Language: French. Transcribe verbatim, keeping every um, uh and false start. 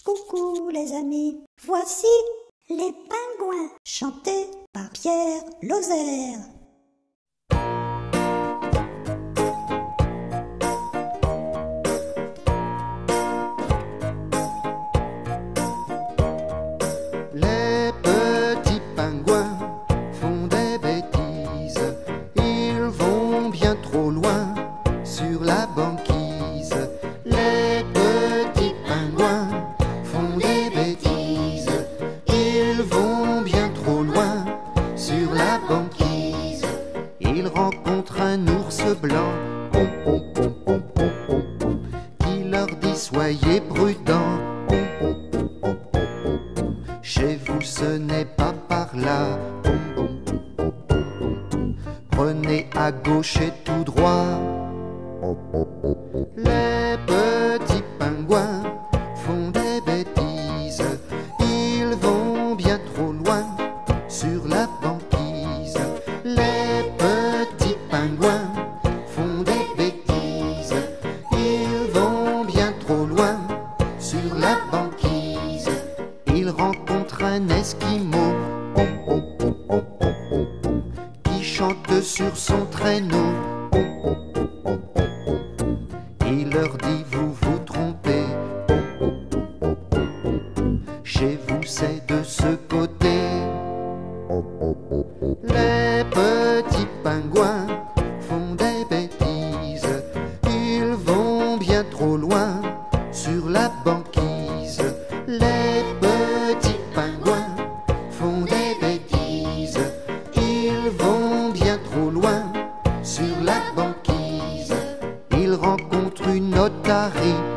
Coucou les amis, voici les pingouins chantés par Pierre Lozère. Les petits pingouins font des bêtises, ils vont bien trop loin sur la banquise. Les petits pingouins font des bêtises, ils vont bien trop loin sur la banquise. Ils rencontrent un ours blanc, pom pom pom pom pom pom pom, qui leur dit soyez prudents. Chez vous ce n'est pas par là. Prenez à gauche et tout droit. Les petits pingouins font des bêtises, ils vont bien trop loin sur la banquise. Les petits pingouins font des bêtises, ils vont bien trop loin sur la banquise. Ils rencontrent un esquimau, pom, pom, pom, pom, pom, pom, pom, qui chante sur son traîneau. Pom, pom, pom, pom, pom, pom, pom. Il leur dit vous vous trompez, pom, pom, pom, pom, pom, pom, pom. Chez vous c'est de ce côté. Pom, pom, pom, pom. Les petits pingouins font des bêtises, ils vont bien trop loin sur la banquise. Les petits pingouins font des bêtises, ils vont bien trop loin sur la banquise. Ils rencontrent une otarie,